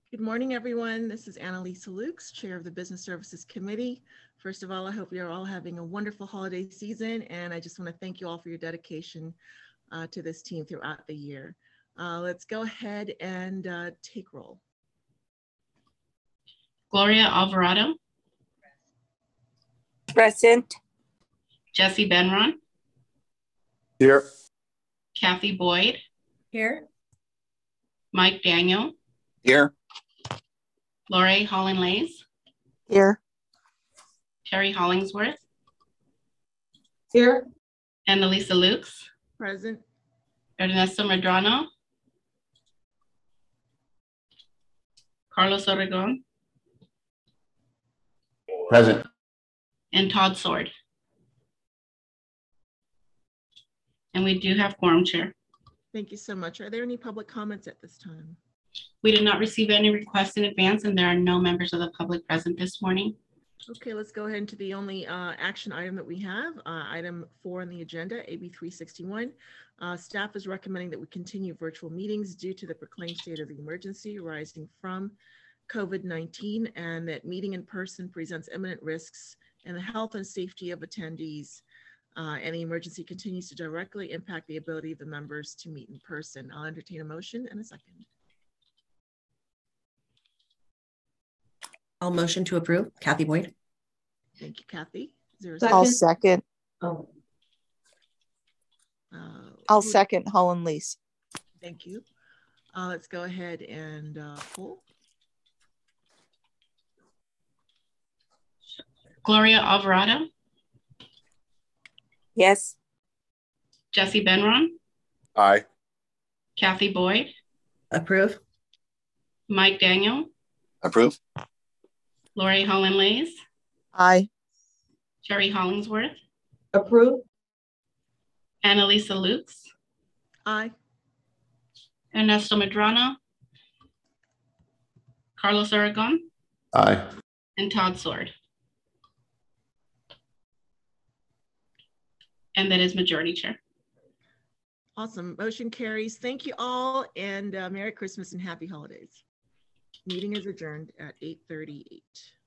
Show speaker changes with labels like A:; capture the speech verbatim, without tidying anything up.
A: Good morning, everyone. This is Annalisa Lukes, Chair of the Business Services Committee. First of all, I hope you're all having a wonderful holiday season, and I just want to thank you all for your dedication uh, to this team throughout the year. Uh, let's go ahead and uh, take roll.
B: Gloria Alvarado.
C: Present.
B: Jesse Benron.
D: Here.
B: Kathy Boyd.
E: Here.
B: Mike Daniel.
D: Here.
B: Lori Holland-Lays.
C: Here.
B: Terry Hollingsworth.
E: Here.
B: Annalisa Lukes.
A: Present.
B: Ernesto Medrano. Carlos Oregon.
D: Present.
B: And Todd Sword. And we do have quorum, Chair.
A: Thank you so much. Are there any public comments at this time?
B: We did not receive any requests in advance, and there are no members of the public present this morning.
A: Okay, let's go ahead into the only uh, action item that we have, uh, item four on the agenda, A B three sixty-one. Uh, staff is recommending that we continue virtual meetings due to the proclaimed state of the emergency arising from COVID nineteen, and that meeting in person presents imminent risks in the health and safety of attendees, uh, and the emergency continues to directly impact the ability of the members to meet in person. I'll entertain a motion in a second.
E: I'll motion to approve. Kathy Boyd.
A: Thank you, Kathy. Is there a
C: I'll
A: second?
C: second.
E: Oh.
A: Uh,
C: I'll
A: who-
C: second Holland-Lays.
A: Thank you. Uh, let's go ahead and uh, poll.
B: Gloria Alvarado.
C: Yes.
B: Jesse Benron.
D: Aye.
B: Kathy Boyd.
E: Approve.
B: Mike Daniel.
D: Approve.
B: Lori Holland-Lays.
C: Aye.
B: Terry Hollingsworth.
E: Approve.
B: Annalisa Lukes.
A: Aye.
B: Ernesto Medrano. Carlos Aragon.
D: Aye.
B: And Todd Sword. And that is majority, Chair.
A: Awesome. Motion carries. Thank you all, and uh, Merry Christmas and Happy Holidays. Meeting is adjourned at eight thirty-eight.